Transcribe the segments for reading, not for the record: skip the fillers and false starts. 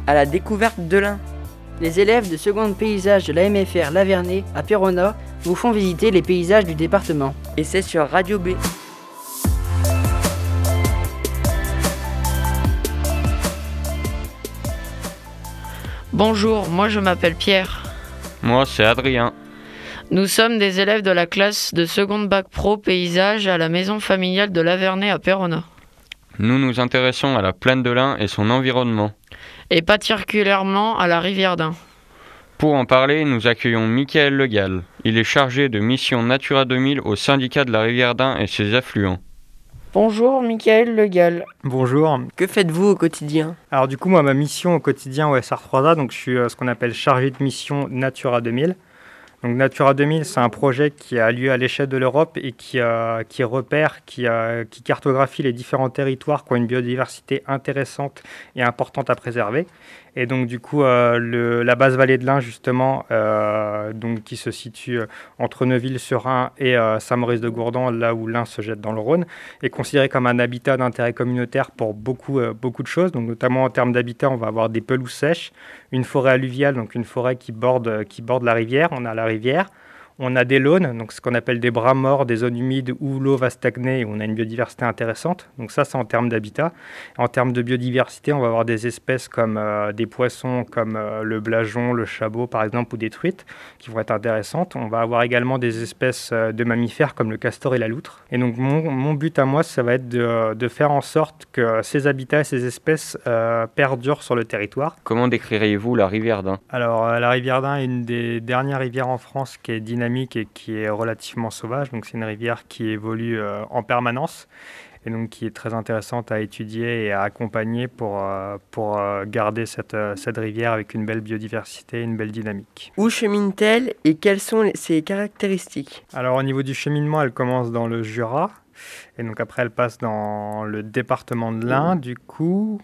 à la découverte de l'Ain. Les élèves de seconde paysage de l'AMFR Lavernais à Péronne vous font visiter les paysages du département. Et c'est sur Radio B. Bonjour, moi je m'appelle Pierre. Moi c'est Adrien. Nous sommes des élèves de la classe de seconde bac pro paysage à la maison familiale de Lavernais à Péronne. Nous nous intéressons à la plaine de l'Ain et son environnement. Et particulièrement à la rivière d'Ain. Pour en parler, nous accueillons Michael Le Gall. Il est chargé de mission Natura 2000 au syndicat de la rivière d'Ain et ses affluents. Bonjour Michael Le Gall. Bonjour. Que faites-vous au quotidien ? Alors du coup, moi, ma mission au quotidien au SR3A, donc je suis ce qu'on appelle chargé de mission Natura 2000. Donc Natura 2000, c'est un projet qui a lieu à l'échelle de l'Europe et qui repère, qui cartographie les différents territoires qui ont une biodiversité intéressante et importante à préserver. Et donc du coup, la basse vallée de l'Ain, justement, donc, qui se situe entre Neuville-sur-Ain et Saint-Maurice-de-Gourdan, là où l'Ain se jette dans le Rhône, est considéré comme un habitat d'intérêt communautaire pour beaucoup de choses. Donc notamment en termes d'habitat, on va avoir des pelouses sèches, une forêt alluviale, donc une forêt qui borde la rivière. On a la rivière. On a des launes, donc ce qu'on appelle des bras morts, des zones humides où l'eau va stagner et où on a une biodiversité intéressante. Donc ça, c'est en termes d'habitat. En termes de biodiversité, on va avoir des espèces comme des poissons, comme le blason, le chabot, par exemple, ou des truites, qui vont être intéressantes. On va avoir également des espèces de mammifères comme le castor et la loutre. Et donc mon but à moi, ça va être de faire en sorte que ces habitats et ces espèces perdurent sur le territoire. Comment décririez-vous la rivière d'Ain ? Alors la rivière d'Ain est une des dernières rivières en France qui est dynamique et qui est relativement sauvage. Donc c'est une rivière qui évolue en permanence et donc qui est très intéressante à étudier et à accompagner pour garder cette rivière avec une belle biodiversité et une belle dynamique. Où chemine-t-elle et quelles sont ses caractéristiques ? Alors au niveau du cheminement, elle commence dans le Jura. Et donc après, elle passe dans le département de l'Ain. Du coup,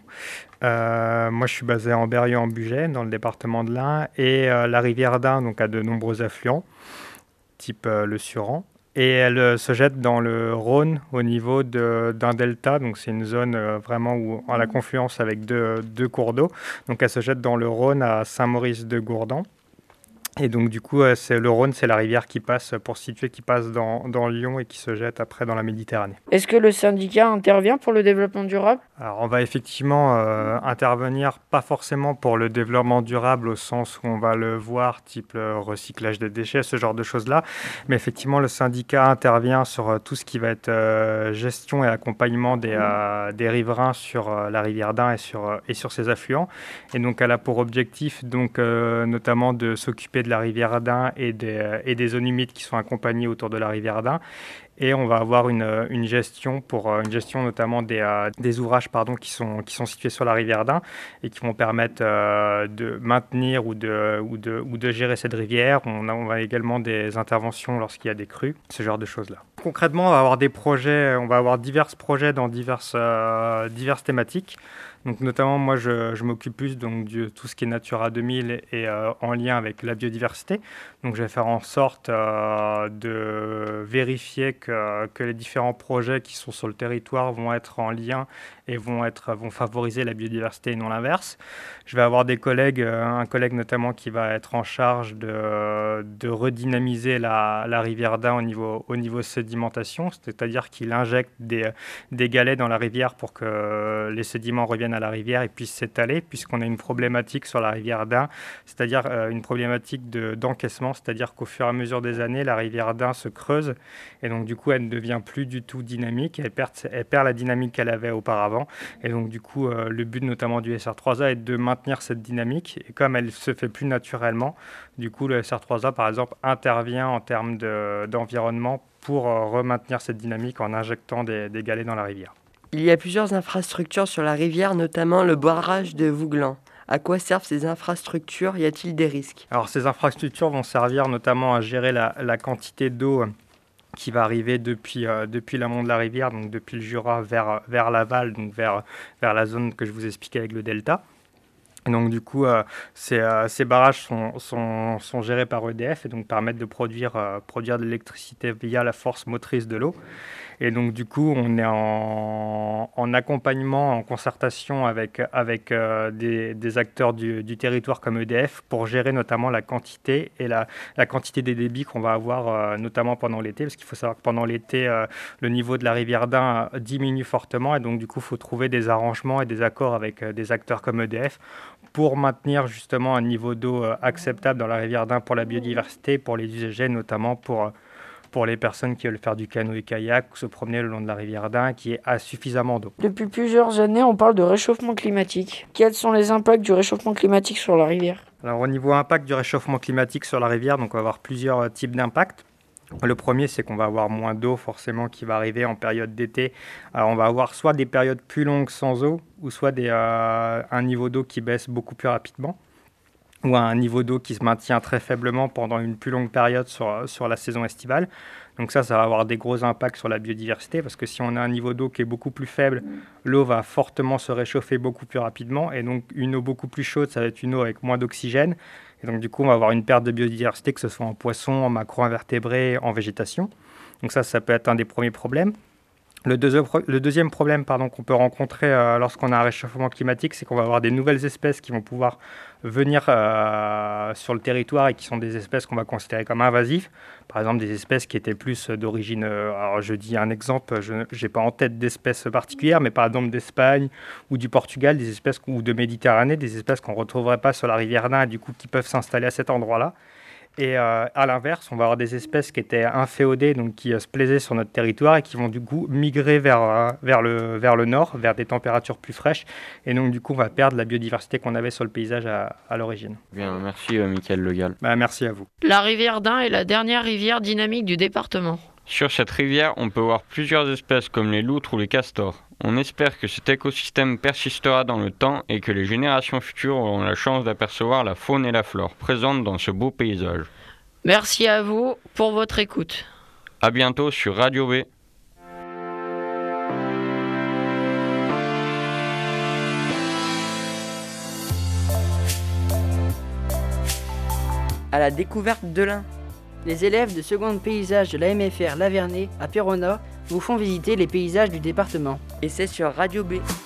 moi, je suis basé en Berrieux-en-Bugey, dans le département de l'Ain. Et la rivière d'Ain donc, a de nombreux affluents, type le Suran. Et elle se jette dans le Rhône au niveau d'un delta. Donc c'est une zone vraiment où, à la confluence avec deux cours d'eau. Donc elle se jette dans le Rhône à Saint-Maurice-de-Gourdan. Et donc du coup, le Rhône, c'est la rivière qui passe, pour se situer, qui passe dans Lyon et qui se jette après dans la Méditerranée. Est-ce que le syndicat intervient pour le développement durable ? Alors on va effectivement intervenir, pas forcément pour le développement durable au sens où on va le voir, type le recyclage des déchets, ce genre de choses-là. Mais effectivement, le syndicat intervient sur tout ce qui va être gestion et accompagnement des riverains sur la rivière d'Ain et sur ses affluents. Et donc elle a pour objectif donc, notamment de s'occuper de la rivière d'Ain et des zones humides qui sont accompagnées autour de la rivière d'Ain. Et on va avoir une gestion notamment des ouvrages qui sont situés sur la rivière d'Ain et qui vont permettre de maintenir ou de gérer cette rivière. On va également des interventions lorsqu'il y a des crues, ce genre de choses-là. Concrètement, on va avoir divers projets dans diverses thématiques. Donc notamment, moi, je m'occupe plus donc, de tout ce qui est Natura 2000 et en lien avec la biodiversité. Donc je vais faire en sorte de vérifier que les différents projets qui sont sur le territoire vont être en lien et vont favoriser la biodiversité et non l'inverse. Je vais avoir un collègue notamment qui va être en charge de redynamiser la rivière d'Ain au niveau sédimentation, c'est-à-dire qu'il injecte des galets dans la rivière pour que les sédiments reviennent à la rivière et puissent s'étaler, puisqu'on a une problématique sur la rivière d'Ain, c'est-à-dire une problématique d'encaissement, c'est-à-dire qu'au fur et à mesure des années, la rivière d'Ain se creuse et donc du coup, elle ne devient plus du tout dynamique, elle perd la dynamique qu'elle avait auparavant. Et donc du coup, le but notamment du SR3A est de maintenir cette dynamique. Et comme elle se fait plus naturellement, du coup, le SR3A, par exemple, intervient en termes d'environnement pour remaintenir cette dynamique en injectant des galets dans la rivière. Il y a plusieurs infrastructures sur la rivière, notamment le barrage de Vouglan. À quoi servent ces infrastructures ? Y a-t-il des risques ? Alors ces infrastructures vont servir notamment à gérer la quantité d'eau qui va arriver depuis l'amont de la rivière, donc depuis le Jura vers l'aval, donc vers la zone que je vous expliquais avec le delta. Et donc du coup, ces barrages sont gérés par EDF et donc permettent de produire de l'électricité via la force motrice de l'eau. Et donc du coup, on est en accompagnement, en concertation avec des acteurs du territoire comme EDF pour gérer notamment la quantité et la quantité des débits qu'on va avoir notamment pendant l'été, parce qu'il faut savoir que pendant l'été, le niveau de la rivière d'Ain diminue fortement et donc du coup, il faut trouver des arrangements et des accords avec des acteurs comme EDF pour maintenir justement un niveau d'eau acceptable dans la rivière d'Ain pour la biodiversité, pour les usagers, notamment pour les personnes qui veulent faire du canoë-kayak ou se promener le long de la rivière d'Ain qui a suffisamment d'eau. Depuis plusieurs années, on parle de réchauffement climatique. Quels sont les impacts du réchauffement climatique sur la rivière ? Alors au niveau impact du réchauffement climatique sur la rivière, donc on va avoir plusieurs types d'impacts. Le premier, c'est qu'on va avoir moins d'eau forcément qui va arriver en période d'été. Alors, on va avoir soit des périodes plus longues sans eau, ou soit un niveau d'eau qui baisse beaucoup plus rapidement, ou un niveau d'eau qui se maintient très faiblement pendant une plus longue période sur la saison estivale. Donc ça va avoir des gros impacts sur la biodiversité, parce que si on a un niveau d'eau qui est beaucoup plus faible, l'eau va fortement se réchauffer beaucoup plus rapidement, et donc une eau beaucoup plus chaude, ça va être une eau avec moins d'oxygène. Et donc, du coup, on va avoir une perte de biodiversité, que ce soit en poissons, en macro-invertébrés, en végétation. Donc ça peut être un des premiers problèmes. Le deuxième problème qu'on peut rencontrer lorsqu'on a un réchauffement climatique, c'est qu'on va avoir des nouvelles espèces qui vont pouvoir venir sur le territoire et qui sont des espèces qu'on va considérer comme invasives. Par exemple, des espèces qui étaient plus d'origine... alors, je dis un exemple, je n'ai pas en tête d'espèces particulières, mais par exemple d'Espagne ou du Portugal, des espèces ou de Méditerranée, des espèces qu'on ne retrouverait pas sur la rivière d'Ain et du coup qui peuvent s'installer à cet endroit-là. Et à l'inverse, on va avoir des espèces qui étaient inféodées, donc qui se plaisaient sur notre territoire et qui vont du coup migrer vers le nord, vers des températures plus fraîches. Et donc du coup, on va perdre la biodiversité qu'on avait sur le paysage à l'origine. Bien, merci Mickaël Le Gall. Merci à vous. La rivière d'Ain est la dernière rivière dynamique du département. Sur cette rivière, on peut voir plusieurs espèces comme les loutres ou les castors. On espère que cet écosystème persistera dans le temps et que les générations futures auront la chance d'apercevoir la faune et la flore présentes dans ce beau paysage. Merci à vous pour votre écoute. À bientôt sur Radio B. À la découverte de l'Ain. Les élèves de seconde paysage de l'AMFR Lavernais à Péronne vous font visiter les paysages du département. Et c'est sur Radio B.